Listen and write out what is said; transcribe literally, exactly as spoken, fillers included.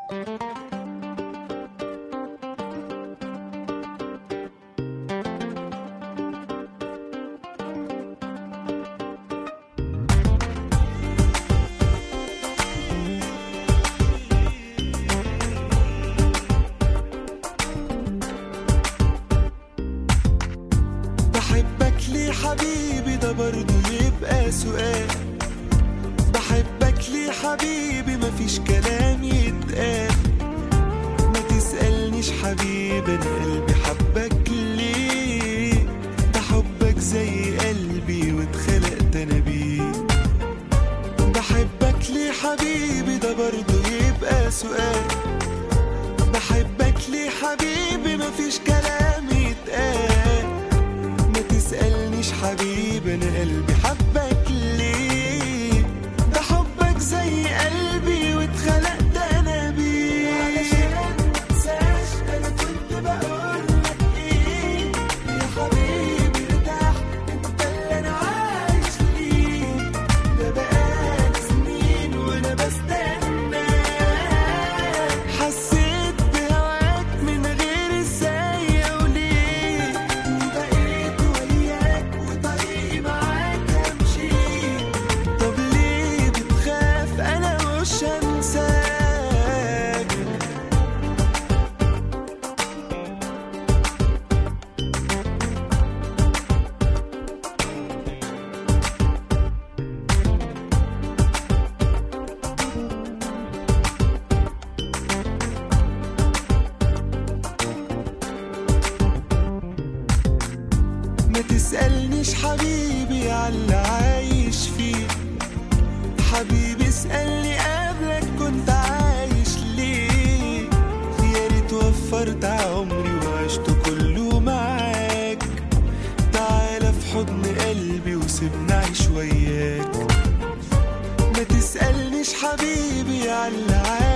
حبيبي ده برضو يبقى سؤال، بحبك ليه حبيبي مفيش كلام يتقال. ما تسألنيش حبيبي انا قلبي حبك ليه، ده حبك زي قلبي واتخلقت انا بيه. بحبك ليه حبيبي ده برضو يبقى سؤال، بحبك ليه حبيبي مفيش كلام يتقال. تسألنيش حبيبي أنا قلبي حبك ليه، ده حبك زي قلبي واتخلقت أنا بيه. علشان منساش أنا كنت بقولك إيه، يا حبيبي ارتاح أنت اللي أنا عايش ليه. ده بقالي سنين وأنا بستنى، حسيت بهواك من غير إزاي أو ليه. بقيت وطريقي معاك امشي، طب ليه بتخاف انا مش هنساك. ما تسألنيش حبيبي عاللي عايش فيه، حبيبي اسألني قبلك كنت عايش ليه. يا ريت وفرت عمري وعشت كله معاك، تعالى في حضن قلبي وسيبني اعيش وياك. ما تسألنيش حبيبي عاللي عايش